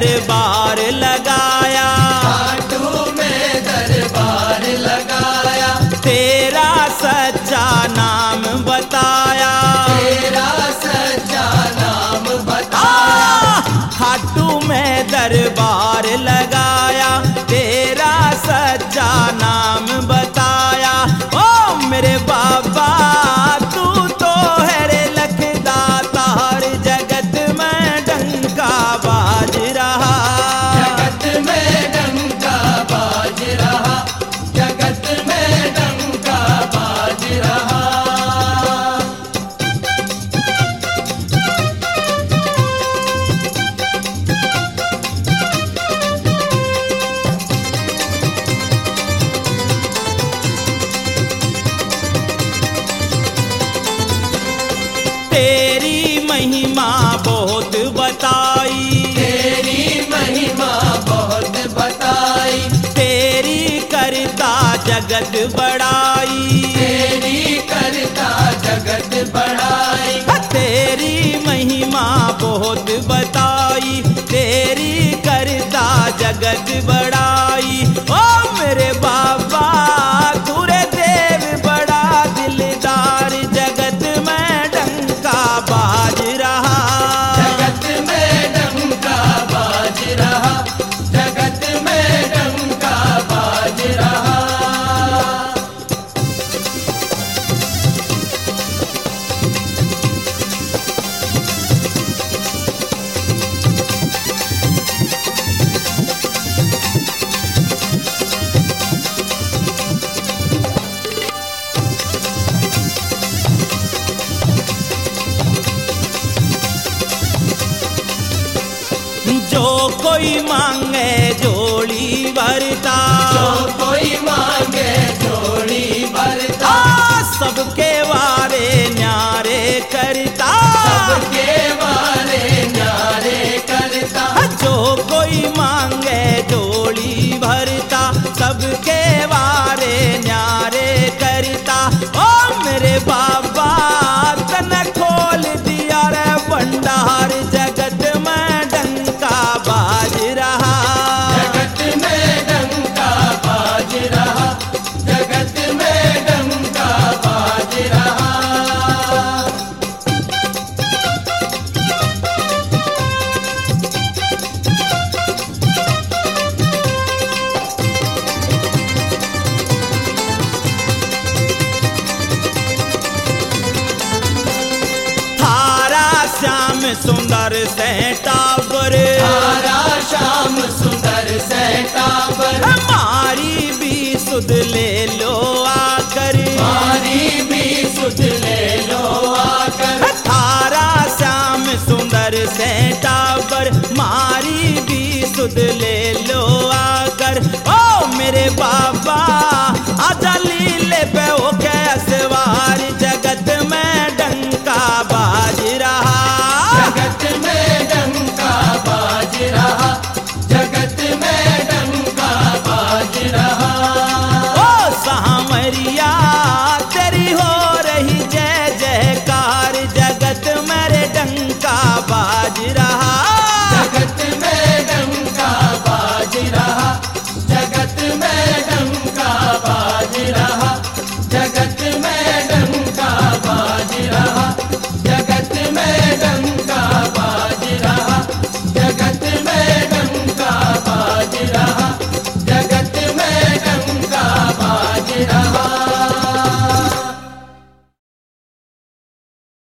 दरबार लगाया, खाटू में दरबार लगाया, तेरा सच्चा नाम बताया, तेरा सच्चा नाम बताया। खाटू में दरबार लगाया, तेरा सच्चा नाम बताया। ओ मेरे बाबा तू तो है रे लखदाता, हर जगत में डंका बाज रहा, जगत में डंका बाज रहा, जगत में डंका बाज रहा। तेरी महिमा बहुत बताई, तेरी महिमा बहुत बताई, तेरी करता जगत बड़ाई, तेरी करता जगत बढ़ाई। तेरी महिमा बहुत बताई, तेरी करता जगत बड़ाई। ओ मेरे बाबा तू रे देव बड़ा दिलदार, जगत में डंका बाज रहा, जगत में डंका बाज रहा, जगत में डंका बाज रहा। जो कोई मांगे जोड़ी भरता, जो कोई मांगे जोड़ी भरता, सबके वारे न्यारे करता, सबके वाले न्यारे करता। जो कोई मांगे जोड़ी भरता, सबके वारे न्यारे करता। ओ मेरे बाबा तन खोल दिया रे भंडार, जगत में डंका बाज रहा, जगत में डंका बाज रहा, जगत में डंका बाज रहा। थारा श्याम सुंदर से टाबर, तारा श्याम सुंदर से टाबर, हमारी भी सुध ले लो आकर, हमारी भी सुध ले लो आकर। थारा श्याम सुंदर से टाबर, मारी भी सुध ले लो आकर। ओ मेरे बाबा आजा लीले पे होके असवार, जगत में डंका बाज रहा, जगत में डंका बाज रहा, जगत में डंका बाज रहा। ओ सामरिया तेरी हो रही जय जयकार, जगत मेरे डंका बाज रहा।